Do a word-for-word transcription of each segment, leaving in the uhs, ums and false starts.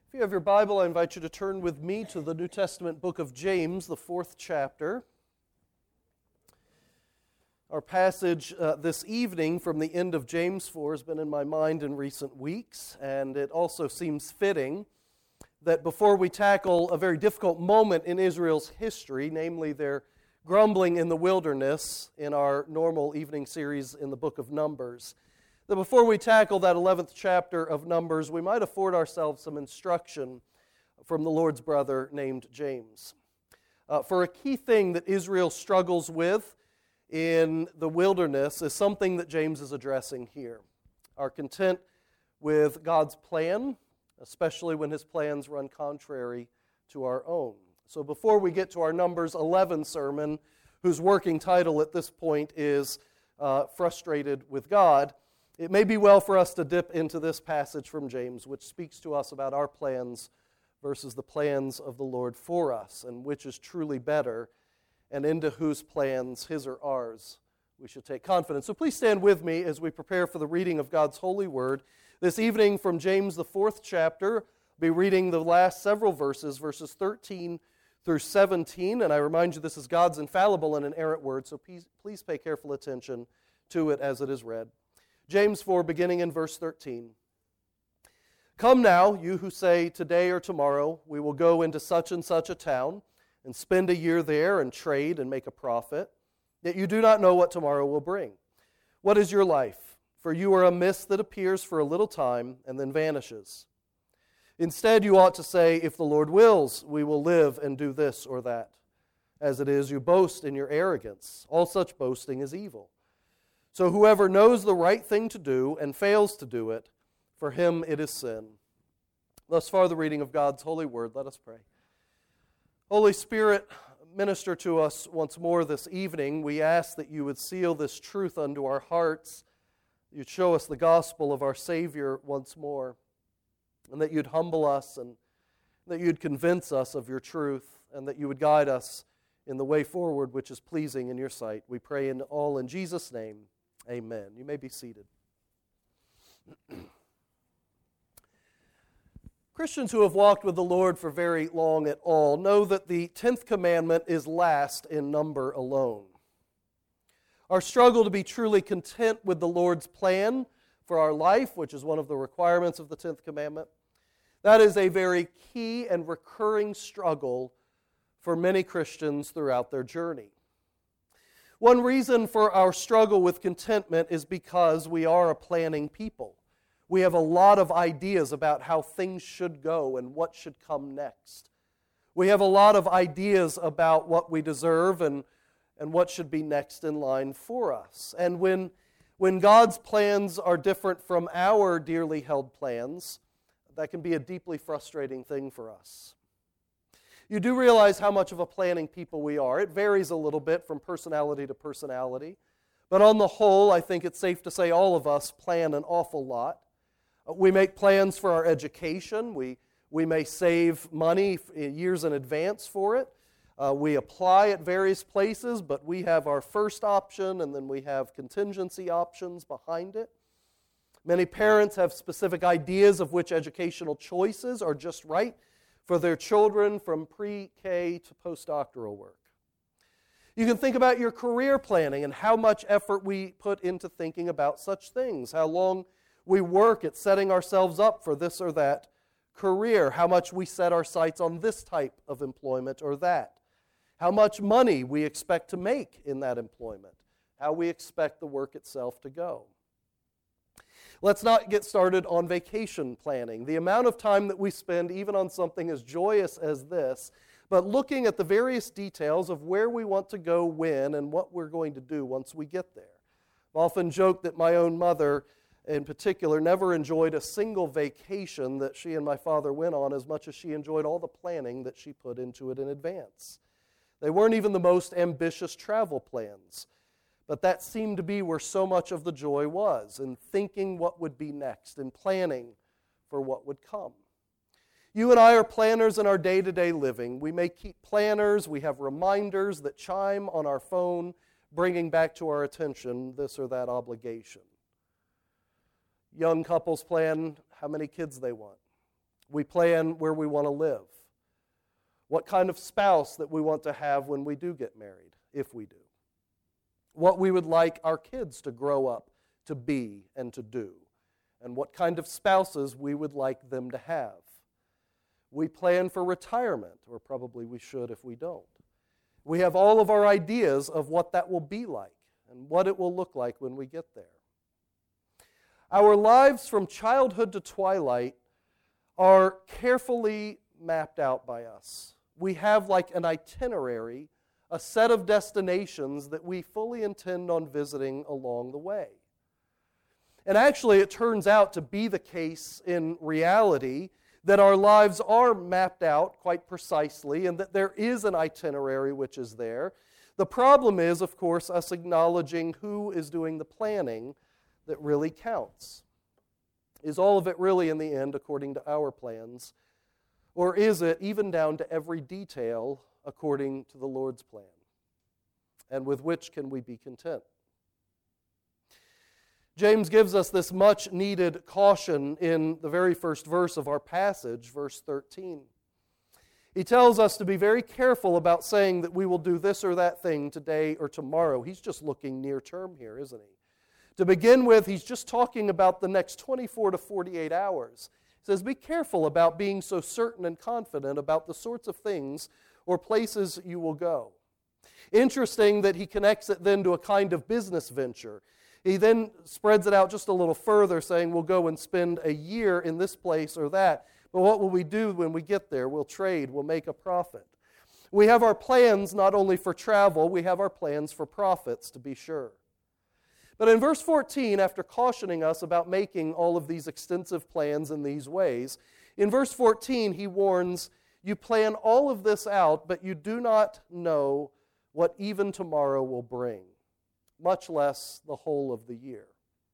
If you have your Bible, I invite you to turn with me to the New Testament book of James, the fourth chapter. Our passage uh, this evening from the end of James four has been in my mind in recent weeks, and it also seems fitting that before we tackle a very difficult moment in Israel's history, namely their grumbling in the wilderness in our normal evening series in the book of Numbers, that before we tackle that eleventh chapter of Numbers, we might afford ourselves some instruction from the Lord's brother named James. Uh, for a key thing that Israel struggles with in the wilderness is something that James is addressing here. Our content with God's plan, especially when His plans run contrary to our own. So before we get to our Numbers eleven sermon, whose working title at this point is uh, Frustrated with God, it may be well for us to dip into this passage from James, which speaks to us about our plans versus the plans of the Lord for us, and which is truly better, and into whose plans, His or ours, we should take confidence. So please stand with me as we prepare for the reading of God's holy word. This evening from James, the fourth chapter, I'll be reading the last several verses, verses thirteen through seventeen, and I remind you this is God's infallible and inerrant word, so please, please pay careful attention to it as it is read. James four, beginning in verse thirteen. Come now, you who say, today or tomorrow, we will go into such and such a town, and spend a year there, and trade, and make a profit, yet you do not know what tomorrow will bring. What is your life? For you are a mist that appears for a little time, and then vanishes. Instead, you ought to say, if the Lord wills, we will live and do this or that. As it is, you boast in your arrogance. All such boasting is evil. So whoever knows the right thing to do and fails to do it, for him it is sin. Thus far the reading of God's holy word. Let us pray. Holy Spirit, minister to us once more this evening. We ask that you would seal this truth unto our hearts, that you'd show us the gospel of our Savior once more, and that you'd humble us, and that you'd convince us of your truth, and that you would guide us in the way forward which is pleasing in your sight. We pray in all in Jesus' name. Amen. You may be seated. Christians who have walked with the Lord for very long at all know that the tenth commandment is last in number alone. Our struggle to be truly content with the Lord's plan for our life, which is one of the requirements of the tenth commandment, that is a very key and recurring struggle for many Christians throughout their journey. One reason for our struggle with contentment is because we are a planning people. We have a lot of ideas about how things should go and what should come next. We have a lot of ideas about what we deserve and, and what should be next in line for us. And when, when God's plans are different from our dearly held plans, that can be a deeply frustrating thing for us. You do realize how much of a planning people we are. It varies a little bit from personality to personality. But on the whole, I think it's safe to say all of us plan an awful lot. We make plans for our education. We, we may save money years in advance for it. Uh, we apply at various places, but we have our first option, and then we have contingency options behind it. Many parents have specific ideas of which educational choices are just right for their children from pre-K to postdoctoral work. You can think about your career planning and how much effort we put into thinking about such things, how long we work at setting ourselves up for this or that career, how much we set our sights on this type of employment or that, how much money we expect to make in that employment, how we expect the work itself to go. Let's not get started on vacation planning. The amount of time that we spend even on something as joyous as this, but looking at the various details of where we want to go when and what we're going to do once we get there. I've often joked that my own mother in particular never enjoyed a single vacation that she and my father went on as much as she enjoyed all the planning that she put into it in advance. They weren't even the most ambitious travel plans. But that seemed to be where so much of the joy was, in thinking what would be next, in planning for what would come. You and I are planners in our day-to-day living. We may keep planners, we have reminders that chime on our phone, bringing back to our attention this or that obligation. Young couples plan how many kids they want. We plan where we want to live, what kind of spouse that we want to have when we do get married, if we do, what we would like our kids to grow up to be and to do, and what kind of spouses we would like them to have. We plan for retirement, or probably we should if we don't. We have all of our ideas of what that will be like and what it will look like when we get there. Our lives from childhood to twilight are carefully mapped out by us. We have like an itinerary, a set of destinations that we fully intend on visiting along the way. And actually, it turns out to be the case in reality that our lives are mapped out quite precisely and that there is an itinerary which is there. The problem is, of course, us acknowledging who is doing the planning that really counts. Is all of it really in the end according to our plans? Or is it, even down to every detail, according to the Lord's plan? And with which can we be content? James gives us this much-needed caution in the very first verse of our passage, verse thirteen. He tells us to be very careful about saying that we will do this or that thing today or tomorrow. He's just looking near term here, isn't he? To begin with, he's just talking about the next twenty-four to forty-eight hours. He says, be careful about being so certain and confident about the sorts of things or places you will go. Interesting that he connects it then to a kind of business venture. He then spreads it out just a little further, saying we'll go and spend a year in this place or that. But what will we do when we get there? We'll trade, we'll make a profit. We have our plans not only for travel, we have our plans for profits, to be sure. But in verse fourteen, after cautioning us about making all of these extensive plans in these ways, in verse fourteen he warns, you plan all of this out, but you do not know what even tomorrow will bring, much less the whole of the year.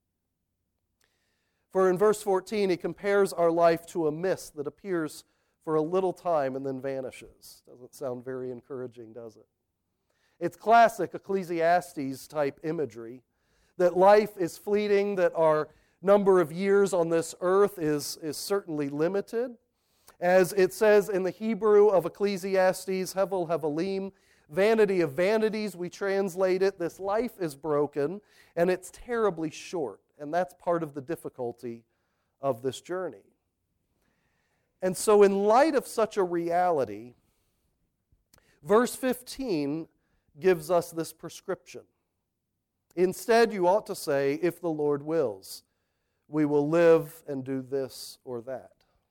For in verse fourteen, he compares our life to a mist that appears for a little time and then vanishes. Doesn't sound very encouraging, does it? It's classic Ecclesiastes-type imagery, that life is fleeting, that our number of years on this earth is, is certainly limited. As it says in the Hebrew of Ecclesiastes, Hevel Hevelim, vanity of vanities, we translate it. This life is broken, and it's terribly short. And that's part of the difficulty of this journey. And so in light of such a reality, verse fifteen gives us this prescription. Instead, you ought to say, if the Lord wills, we will live and do this or that.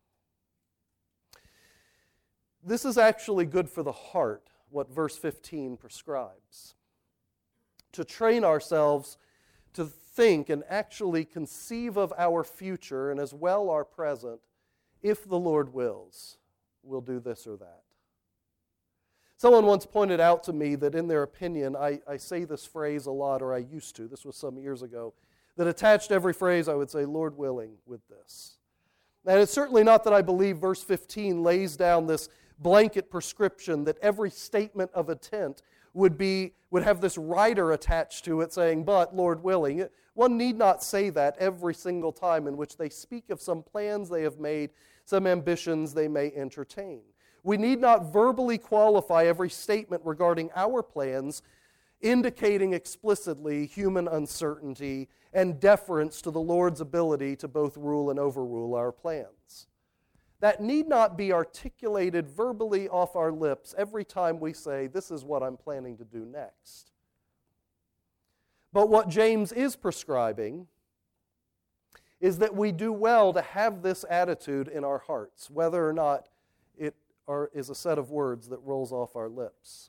This is actually good for the heart, what verse fifteen prescribes. To train ourselves to think and actually conceive of our future and as well our present, if the Lord wills, we'll do this or that. Someone once pointed out to me that in their opinion, I, I say this phrase a lot, or I used to, this was some years ago, that attached to every phrase I would say, Lord willing, with this. And it's certainly not that I believe verse fifteen lays down this blanket prescription that every statement of intent would be would have this rider attached to it saying, but Lord willing. One need not say that every single time in which they speak of some plans they have made, some ambitions they may entertain. We need not verbally qualify every statement regarding our plans, indicating explicitly human uncertainty and deference to the Lord's ability to both rule and overrule our plans. That need not be articulated verbally off our lips every time we say, this is what I'm planning to do next. But what James is prescribing is that we do well to have this attitude in our hearts, whether or not it are, is a set of words that rolls off our lips.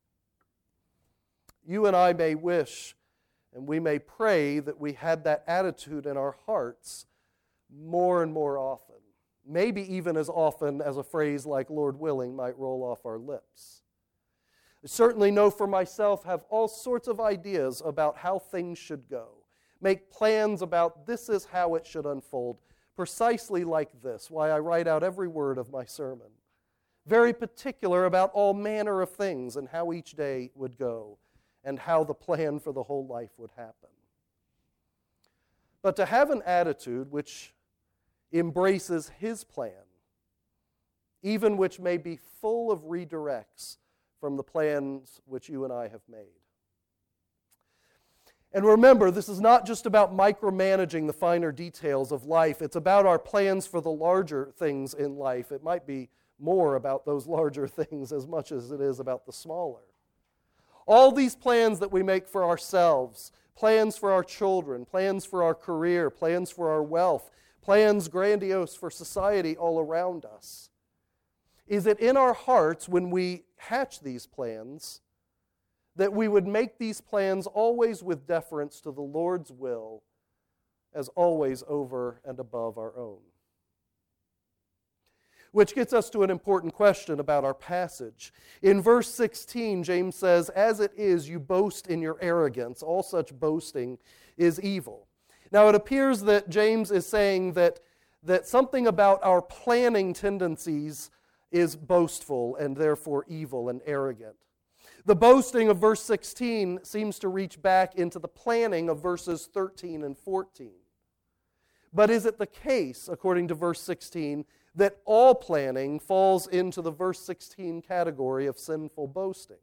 You and I may wish and we may pray that we had that attitude in our hearts more and more often. Maybe even as often as a phrase like Lord willing might roll off our lips. I certainly know for myself, have all sorts of ideas about how things should go. Make plans about this is how it should unfold, precisely like this, why I write out every word of my sermon. Very particular about all manner of things and how each day would go and how the plan for the whole life would happen. But to have an attitude which embraces His plan even which may be full of redirects from the plans which you and I have made. And remember, this is not just about micromanaging the finer details of life. It's about our plans for the larger things in life. It might be more about those larger things as much as it is about the smaller. All these plans that we make for ourselves, plans for our children, plans for our career, plans for our wealth, plans grandiose for society all around us, is it in our hearts when we hatch these plans that we would make these plans always with deference to the Lord's will, as always over and above our own? Which gets us to an important question about our passage. In verse sixteen, James says, "As it is, you boast in your arrogance. All such boasting is evil." Now, it appears that James is saying that, that something about our planning tendencies is boastful and therefore evil and arrogant. The boasting of verse sixteen seems to reach back into the planning of verses thirteen and fourteen. But is it the case, according to verse sixteen, that all planning falls into the verse sixteen category of sinful boasting?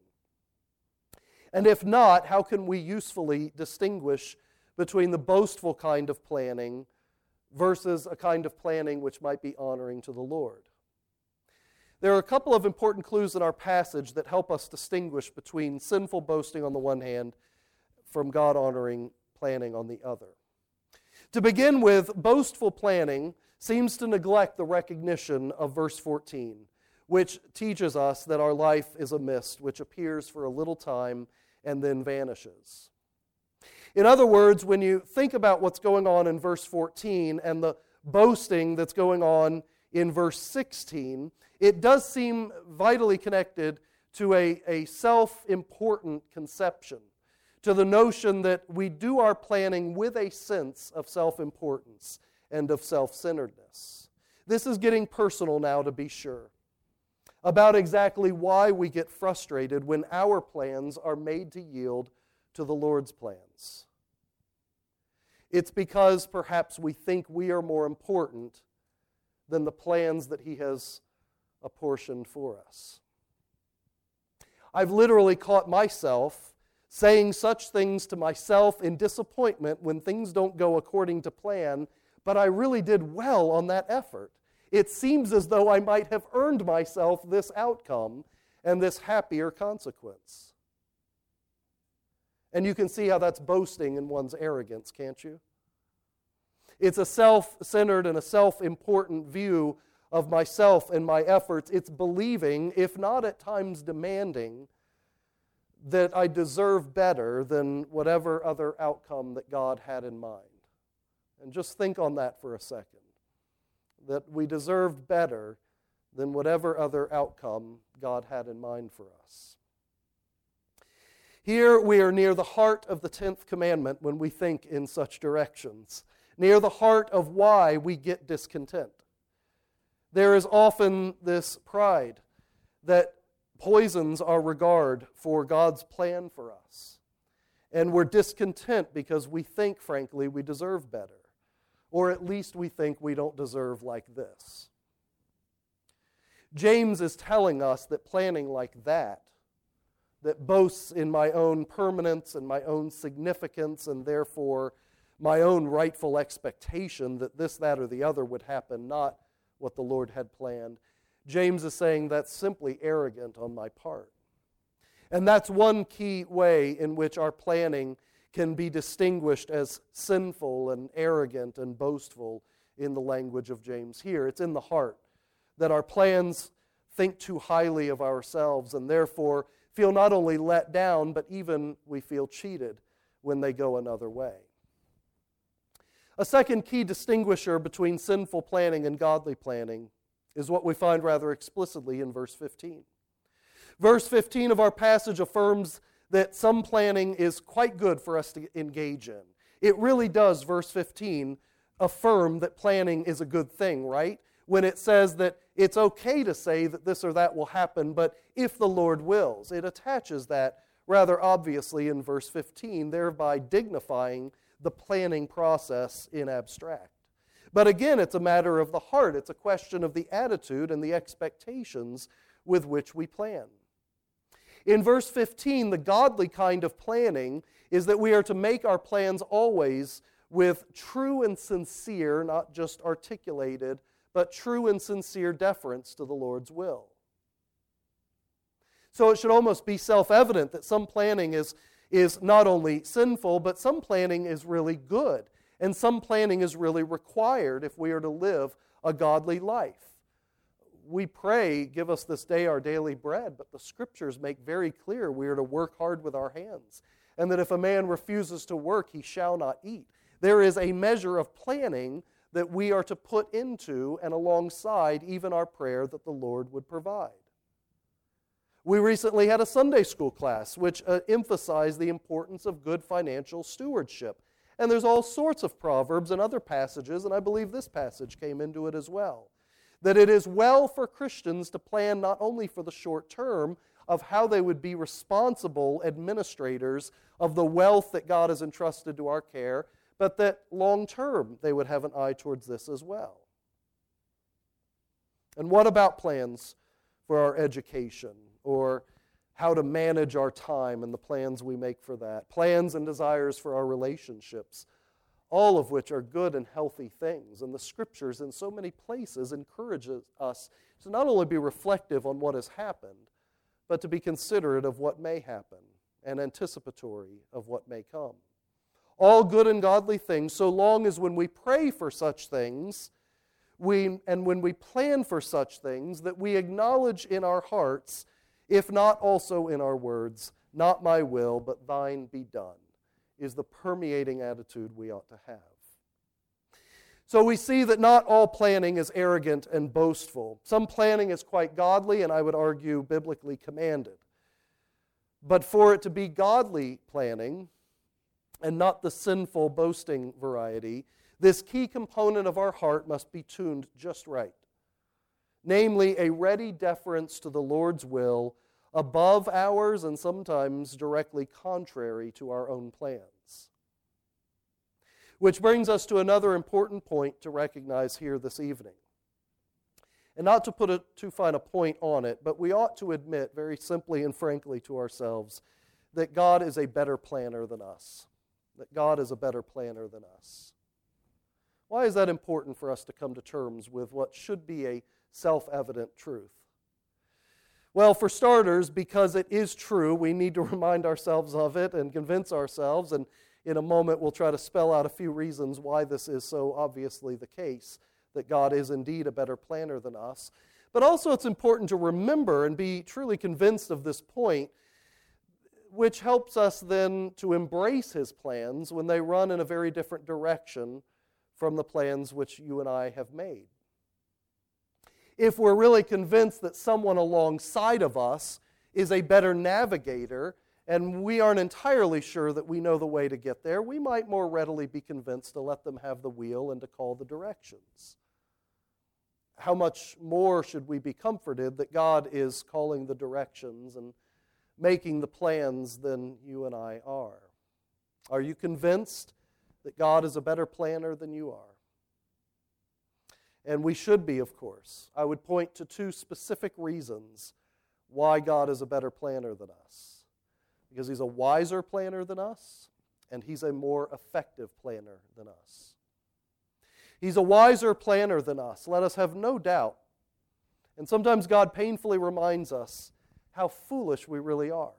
And if not, how can we usefully distinguish between the boastful kind of planning versus a kind of planning which might be honoring to the Lord? There are a couple of important clues in our passage that help us distinguish between sinful boasting on the one hand from God-honoring planning on the other. To begin with, boastful planning seems to neglect the recognition of verse fourteen, which teaches us that our life is a mist which appears for a little time and then vanishes. In other words, when you think about what's going on in verse fourteen and the boasting that's going on in verse sixteen, it does seem vitally connected to a, a self-important conception, to the notion that we do our planning with a sense of self-importance and of self-centeredness. This is getting personal now, to be sure, about exactly why we get frustrated when our plans are made to yield to the Lord's plans. It's because perhaps we think we are more important than the plans that He has apportioned for us. I've literally caught myself saying such things to myself in disappointment when things don't go according to plan, but I really did well on that effort. It seems as though I might have earned myself this outcome and this happier consequence. And you can see how that's boasting in one's arrogance, can't you? It's a self-centered and a self-important view of myself and my efforts. It's believing, if not at times demanding, that I deserve better than whatever other outcome that God had in mind. And just think on that for a second. That we deserved better than whatever other outcome God had in mind for us. Here we are near the heart of the tenth commandment when we think in such directions, near the heart of why we get discontent. There is often this pride that poisons our regard for God's plan for us. And we're discontent because we think, frankly, we deserve better. Or at least we think we don't deserve like this. James is telling us that planning like that, that boasts in my own permanence and my own significance and therefore my own rightful expectation that this, that, or the other would happen, not what the Lord had planned. James is saying that's simply arrogant on my part. And that's one key way in which our planning can be distinguished as sinful and arrogant and boastful in the language of James here. It's in the heart that our plans think too highly of ourselves and therefore feel not only let down, but even we feel cheated when they go another way. A second key distinguisher between sinful planning and godly planning is what we find rather explicitly in verse fifteen. Verse fifteen of our passage affirms that some planning is quite good for us to engage in. It really does, verse fifteen, affirm that planning is a good thing, right? When it says that it's okay to say that this or that will happen, but if the Lord wills. It attaches that rather obviously in verse fifteen, thereby dignifying the planning process in abstract. But again, it's a matter of the heart. It's a question of the attitude and the expectations with which we plan. In verse fifteen, the godly kind of planning is that we are to make our plans always with true and sincere, not just articulated, but true and sincere deference to the Lord's will. So it should almost be self-evident that some planning is, is not only sinful, but some planning is really good. And some planning is really required if we are to live a godly life. We pray, give us this day our daily bread, but the Scriptures make very clear we are to work hard with our hands, and that if a man refuses to work, he shall not eat. There is a measure of planning that we are to put into and alongside even our prayer that the Lord would provide. We recently had a Sunday school class which uh, emphasized the importance of good financial stewardship. And there's all sorts of proverbs and other passages, and I believe this passage came into it as well, that it is well for Christians to plan not only for the short term of how they would be responsible administrators of the wealth that God has entrusted to our care, but that long term they would have an eye towards this as well. And what about plans for our education, or how to manage our time and the plans we make for that, plans and desires for our relationships, all of which are good and healthy things. And the Scriptures in so many places encourages us to not only be reflective on what has happened, but to be considerate of what may happen and anticipatory of what may come. All good and godly things, so long as when we pray for such things, we and when we plan for such things, that we acknowledge in our hearts, if not also in our words, not my will, but thine be done, is the permeating attitude we ought to have. So we see that not all planning is arrogant and boastful. Some planning is quite godly, and I would argue biblically commanded. But for it to be godly planning, and not the sinful boasting variety, this key component of our heart must be tuned just right. Namely, a ready deference to the Lord's will above ours and sometimes directly contrary to our own plans. Which brings us to another important point to recognize here this evening. And not to put a, too fine a point on it, but we ought to admit very simply and frankly to ourselves that God is a better planner than us. That God is a better planner than us. Why is that important for us to come to terms with what should be a self-evident truth? Well, for starters, because it is true, we need to remind ourselves of it and convince ourselves, and in a moment we'll try to spell out a few reasons why this is so obviously the case, that God is indeed a better planner than us. But also it's important to remember and be truly convinced of this point, which helps us then to embrace His plans when they run in a very different direction from the plans which you and I have made. If we're really convinced that someone alongside of us is a better navigator, and we aren't entirely sure that we know the way to get there, we might more readily be convinced to let them have the wheel and to call the directions. How much more should we be comforted that God is calling the directions and making the plans than you and I are? Are you convinced that God is a better planner than you are? And we should be, of course. I would point to two specific reasons why God is a better planner than us. Because He's a wiser planner than us, and He's a more effective planner than us. He's a wiser planner than us, let us have no doubt. And sometimes God painfully reminds us how foolish we really are.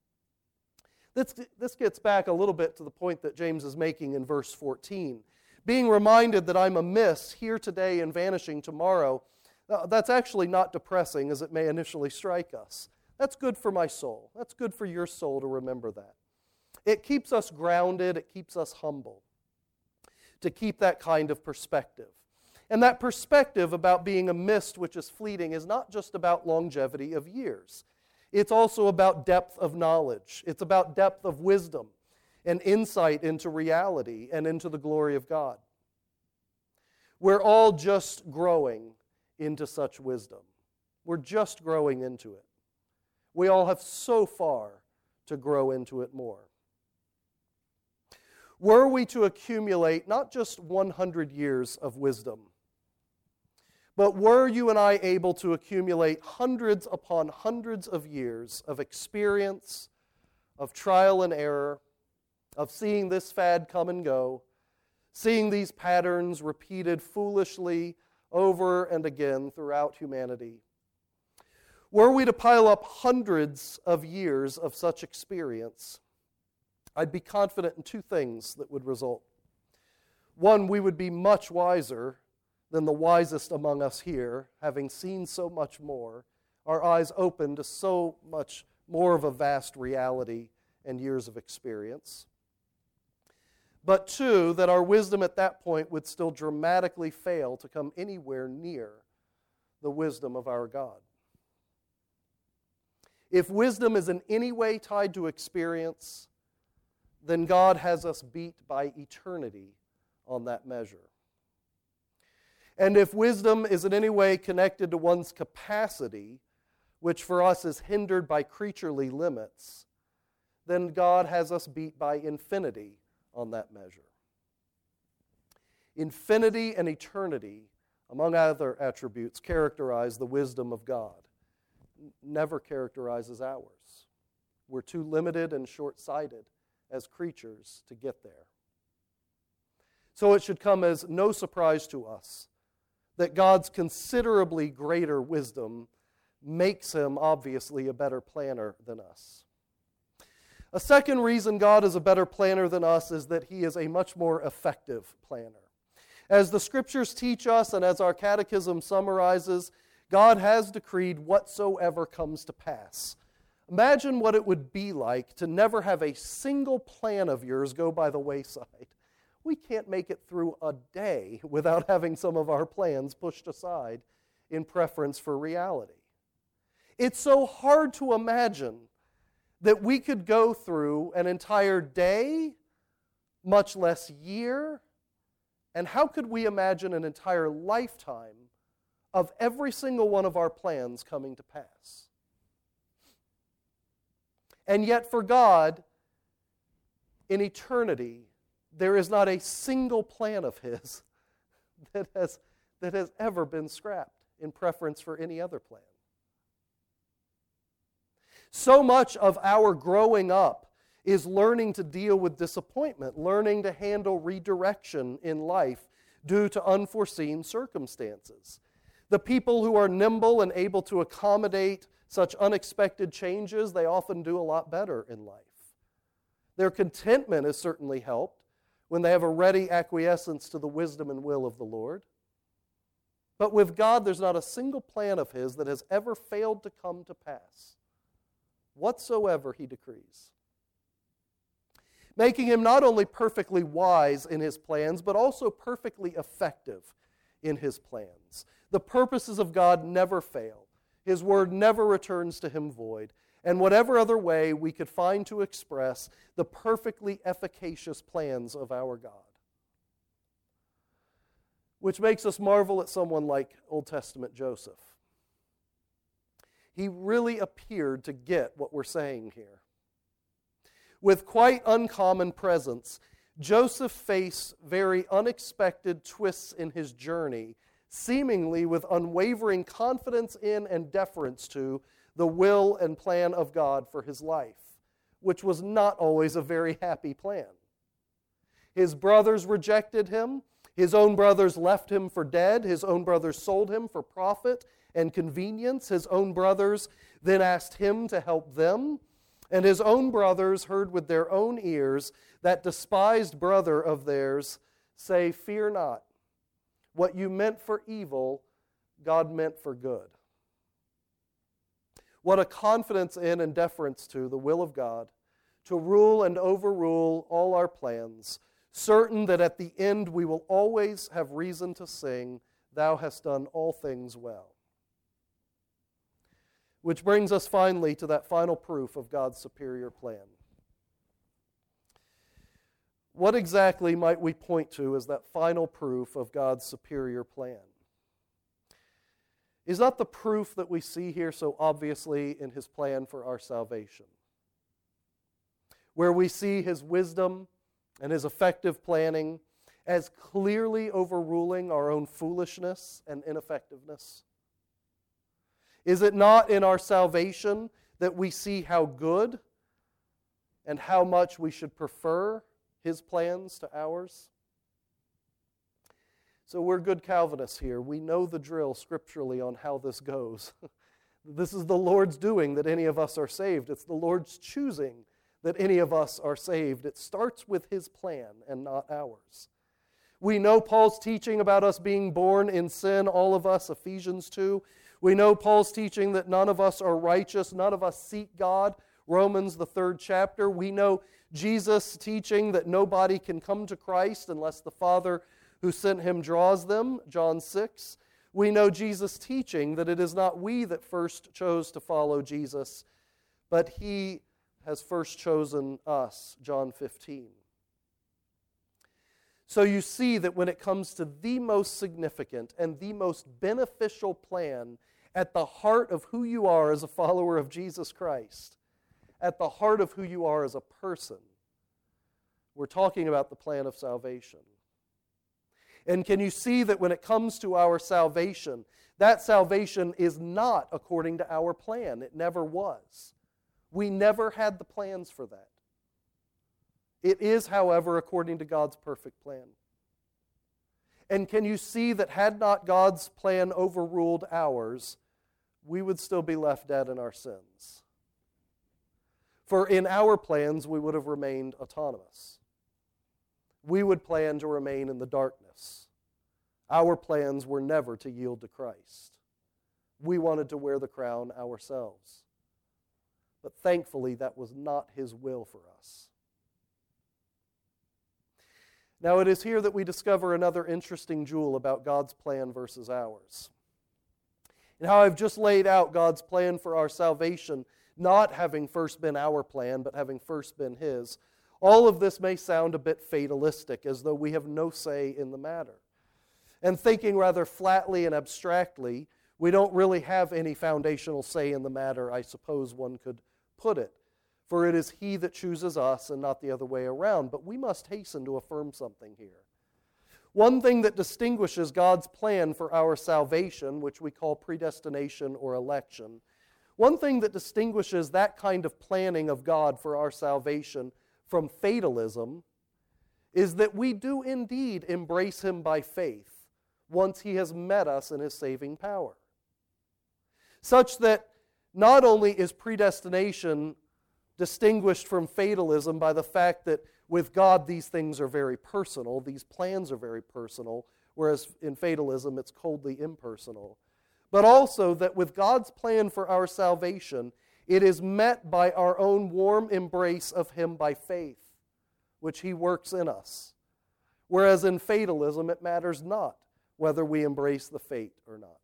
This, this gets back a little bit to the point that James is making in verse fourteen. Being reminded that I'm amiss here today and vanishing tomorrow, that's actually not depressing as it may initially strike us. That's good for my soul. That's good for your soul to remember that. It keeps us grounded. It keeps us humble to keep that kind of perspective. And that perspective about being a mist which is fleeting is not just about longevity of years. It's also about depth of knowledge. It's about depth of wisdom and insight into reality and into the glory of God. We're all just growing into such wisdom. We're just growing into it. We all have so far to grow into it more. were we to accumulate not just one hundred years of wisdom, but were you and I able to accumulate hundreds upon hundreds of years of experience, of trial and error, of seeing this fad come and go, seeing these patterns repeated foolishly over and again throughout humanity, were we to pile up hundreds of years of such experience, I'd be confident in two things that would result. One, we would be much wiser than the wisest among us here, having seen so much more, our eyes open to so much more of a vast reality and years of experience. But two, that our wisdom at that point would still dramatically fail to come anywhere near the wisdom of our God. If wisdom is in any way tied to experience, then God has us beat by eternity on that measure. And if wisdom is in any way connected to one's capacity, which for us is hindered by creaturely limits, then God has us beat by infinity on that measure. Infinity and eternity, among other attributes, characterize the wisdom of God. Never characterizes ours. We're too limited and short-sighted as creatures to get there. So it should come as no surprise to us that God's considerably greater wisdom makes him obviously a better planner than us. A second reason God is a better planner than us is that he is a much more effective planner. As the Scriptures teach us and as our catechism summarizes, God has decreed whatsoever comes to pass. Imagine what it would be like to never have a single plan of yours go by the wayside. We can't make it through a day without having some of our plans pushed aside in preference for reality. It's so hard to imagine that we could go through an entire day, much less year, and how could we imagine an entire lifetime of every single one of our plans coming to pass? And yet for God, in eternity, there is not a single plan of his that has, that has ever been scrapped in preference for any other plan. So much of our growing up is learning to deal with disappointment, learning to handle redirection in life due to unforeseen circumstances. The people who are nimble and able to accommodate such unexpected changes, they often do a lot better in life. Their contentment is certainly helped when they have a ready acquiescence to the wisdom and will of the Lord. But with God, there's not a single plan of his that has ever failed to come to pass, whatsoever he decrees, making him not only perfectly wise in his plans, but also perfectly effective in his plans. The purposes of God never fail. His word never returns to him void. And whatever other way we could find to express the perfectly efficacious plans of our God. Which makes us marvel at someone like Old Testament Joseph. He really appeared to get what we're saying here. With quite uncommon presence, Joseph faced very unexpected twists in his journey, seemingly with unwavering confidence in and deference to the will and plan of God for his life, which was not always a very happy plan. His brothers rejected him. His own brothers left him for dead. His own brothers sold him for profit and convenience. His own brothers then asked him to help them. And his own brothers heard with their own ears that despised brother of theirs say, "Fear not. What you meant for evil, God meant for good." What a confidence in and deference to the will of God, to rule and overrule all our plans, certain that at the end we will always have reason to sing, "Thou hast done all things well." Which brings us finally to that final proof of God's superior plan. What exactly might we point to as that final proof of God's superior plan? Is not the proof that we see here so obviously in his plan for our salvation, where we see his wisdom and His effective planning as clearly overruling our own foolishness and ineffectiveness? Is it not in our salvation that we see how good and how much we should prefer His plans to ours? So we're good Calvinists here. We know the drill scripturally on how this goes. This is the Lord's doing that any of us are saved. It's the Lord's choosing that any of us are saved. It starts with His plan and not ours. We know Paul's teaching about us being born in sin, all of us, Ephesians two. We know Paul's teaching that none of us are righteous, none of us seek God, Romans, the third chapter. We know Jesus' teaching that nobody can come to Christ unless the Father who sent Him draws them, John six. We know Jesus' teaching that it is not we that first chose to follow Jesus, but He has first chosen us, John fifteen. So you see that when it comes to the most significant and the most beneficial plan at the heart of who you are as a follower of Jesus Christ, at the heart of who you are as a person, we're talking about the plan of salvation. And can you see that when it comes to our salvation, that salvation is not according to our plan? It never was. We never had the plans for that. It is, however, according to God's perfect plan. And can you see that had not God's plan overruled ours, we would still be left dead in our sins? For in our plans, we would have remained autonomous. We would plan to remain in the darkness. Our plans were never to yield to Christ. We wanted to wear the crown ourselves. But thankfully, that was not His will for us. Now, it is here that we discover another interesting jewel about God's plan versus ours. And how I've just laid out God's plan for our salvation, not having first been our plan, but having first been His. All of this may sound a bit fatalistic, as though we have no say in the matter. And thinking rather flatly and abstractly, we don't really have any foundational say in the matter, I suppose one could put it. For it is He that chooses us and not the other way around. But we must hasten to affirm something here. One thing that distinguishes God's plan for our salvation, which we call predestination or election, one thing that distinguishes that kind of planning of God for our salvation from fatalism is that we do indeed embrace Him by faith once He has met us in His saving power. Such that not only is predestination distinguished from fatalism by the fact that with God these things are very personal, these plans are very personal, whereas in fatalism it's coldly impersonal, but also that with God's plan for our salvation, it is met by our own warm embrace of Him by faith, which He works in us. Whereas in fatalism it matters not whether we embrace the fate or not.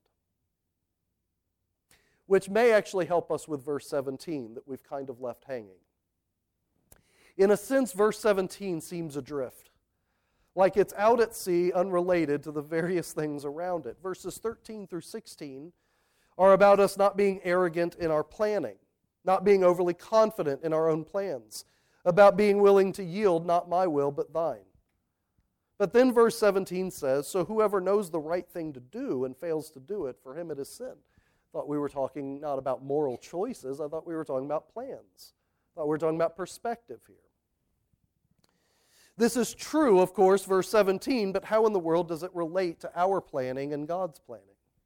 Which may actually help us with verse seventeen that we've kind of left hanging. In a sense, verse seventeen seems adrift, like it's out at sea, unrelated to the various things around it. Verses thirteen through sixteen are about us not being arrogant in our planning, not being overly confident in our own plans, about being willing to yield, not my will, but thine. But then verse seventeen says, so whoever knows the right thing to do and fails to do it, for him it is sin. I thought we were talking not about moral choices. I thought we were talking about plans. I thought we were talking about perspective here. This is true, of course, verse seventeen, but how in the world does it relate to our planning and God's planning?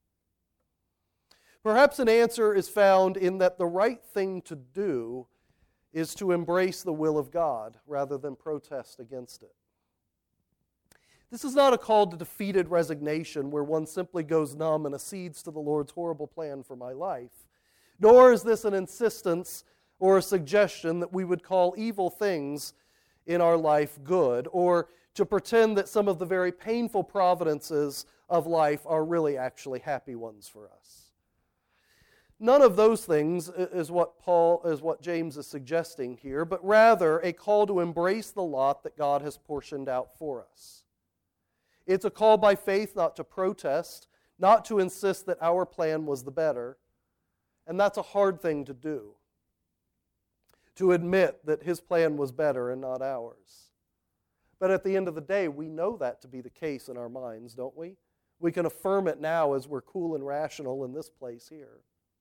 Perhaps an answer is found in that the right thing to do is to embrace the will of God rather than protest against it. This is not a call to defeated resignation where one simply goes numb and accedes to the Lord's horrible plan for my life. Nor is this an insistence or a suggestion that we would call evil things in our life good, or to pretend that some of the very painful providences of life are really actually happy ones for us. None of those things is what Paul, is what James is suggesting here, but rather a call to embrace the lot that God has portioned out for us. It's a call by faith not to protest, not to insist that our plan was the better, and that's a hard thing to do, to admit that His plan was better and not ours. But at the end of the day, we know that to be the case in our minds, don't we? We can affirm it now as we're cool and rational in this place here.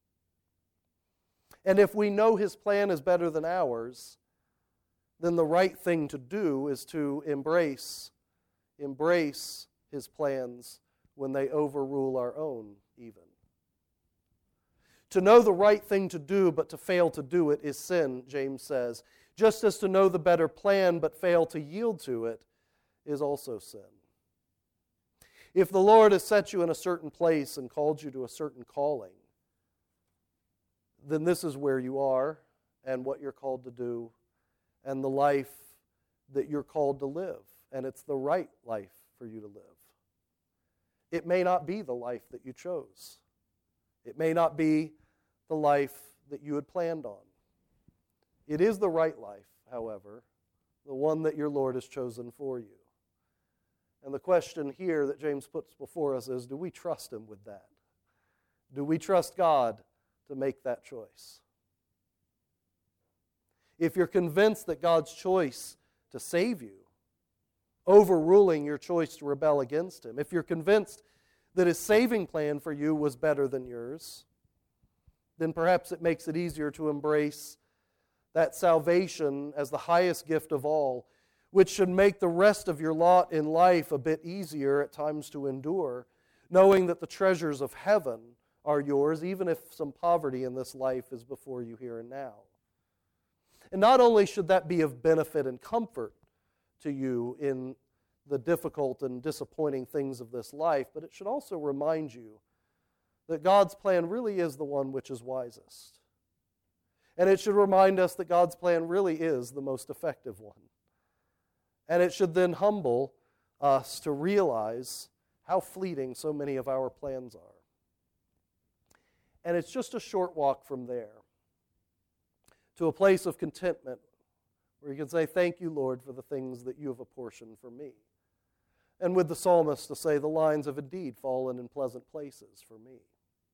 And if we know His plan is better than ours, then the right thing to do is to embrace, embrace His plans when they overrule our own even. To know the right thing to do but to fail to do it is sin, James says. Just as to know the better plan but fail to yield to it is also sin. If the Lord has set you in a certain place and called you to a certain calling, then this is where you are and what you're called to do and the life that you're called to live. And it's the right life for you to live. It may not be the life that you chose. It may not be the life that you had planned on. It is the right life, however, the one that your Lord has chosen for you. And the question here that James puts before us is, do we trust Him with that? Do we trust God to make that choice? If you're convinced that God's choice to save you, overruling your choice to rebel against Him, if you're convinced that His saving plan for you was better than yours, then perhaps it makes it easier to embrace that salvation as the highest gift of all, which should make the rest of your lot in life a bit easier at times to endure, knowing that the treasures of heaven are yours, even if some poverty in this life is before you here and now. And not only should that be of benefit and comfort to you in the difficult and disappointing things of this life, but it should also remind you that God's plan really is the one which is wisest. And it should remind us that God's plan really is the most effective one. And it should then humble us to realize how fleeting so many of our plans are. And it's just a short walk from there to a place of contentment where you can say, thank you, Lord, for the things that you have apportioned for me. And with the psalmist to say, the lines have indeed fallen in pleasant places for me.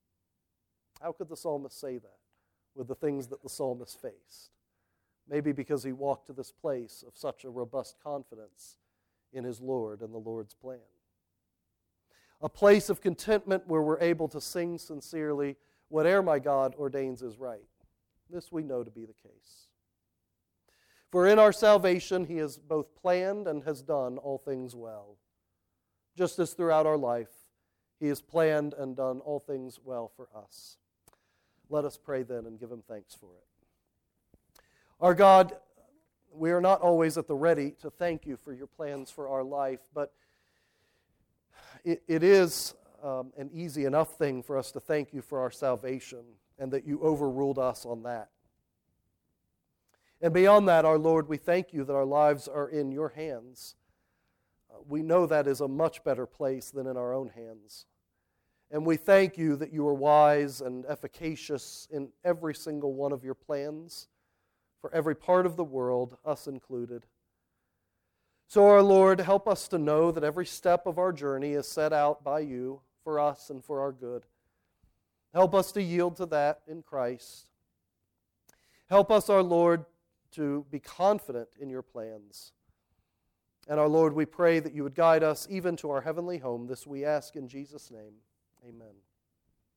How could the psalmist say that with the things that the psalmist faced? Maybe because he walked to this place of such a robust confidence in his Lord and the Lord's plan. A place of contentment where we're able to sing sincerely, whate'er my God ordains is right. This we know to be the case. For in our salvation He has both planned and has done all things well. Just as throughout our life He has planned and done all things well for us. Let us pray then and give Him thanks for it. Our God, we are not always at the ready to thank You for Your plans for our life, but it, it is um, an easy enough thing for us to thank You for our salvation and that You overruled us on that. And beyond that, our Lord, we thank You that our lives are in Your hands. Uh, we know that is a much better place than in our own hands. And we thank You that You are wise and efficacious in every single one of Your plans for every part of the world, us included. So, our Lord, help us to know that every step of our journey is set out by You for us and for our good. Help us to yield to that in Christ. Help us, our Lord, to be confident in Your plans. And our Lord, we pray that You would guide us even to our heavenly home. This we ask in Jesus' name. Amen.